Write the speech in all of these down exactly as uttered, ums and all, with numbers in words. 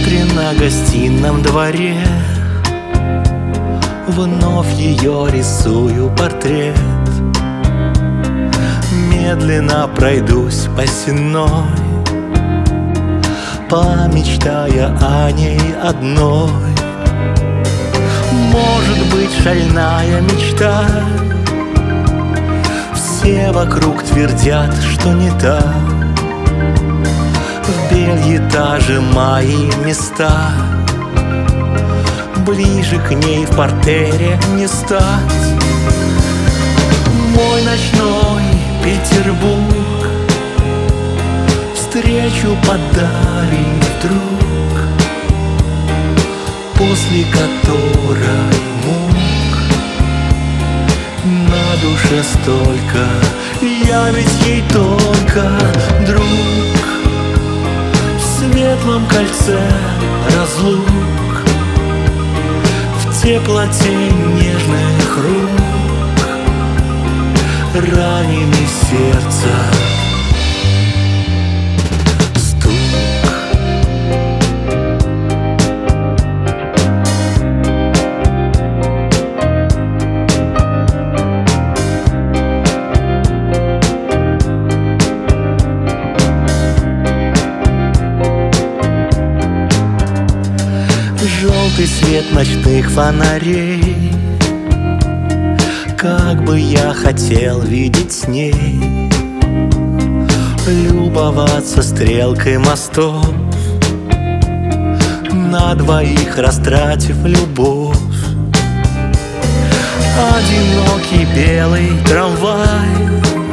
люстре на гостином дворе вновь ее рисую портрет. Медленно пройдусь по Сенной, помечтая о ней одной. Может быть, шальная мечта, все вокруг твердят, что не так. В бельэтаже мои места, ближе к ней в партере не стать. Мой ночной Петербург встречу подарит вдруг, после которой мук на душе столько. Я ведь ей только друг. В светлом кольце разлук, в теплоте нежных рук, раненый сердца стук. Желтый свет ночных фонарей, как бы я хотел видеть с ней, любоваться стрелкой мостов, на двоих растратив любовь. Одинокий белый трамвай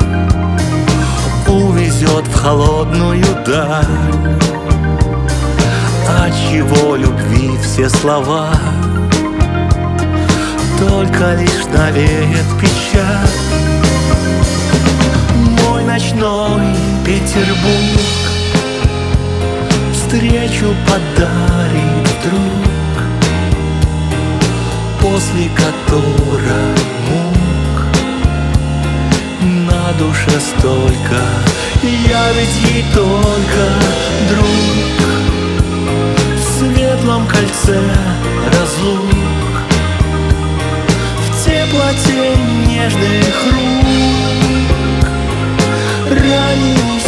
увезет в холодную даль. Отчего любви все слова, только лишь навеет печаль. Мой ночной Петербург встречу подарит вдруг, после которой мук на душе столько. Я ведь ей только друг. В светлом кольце разлук, в теплоте нежных рук, раненый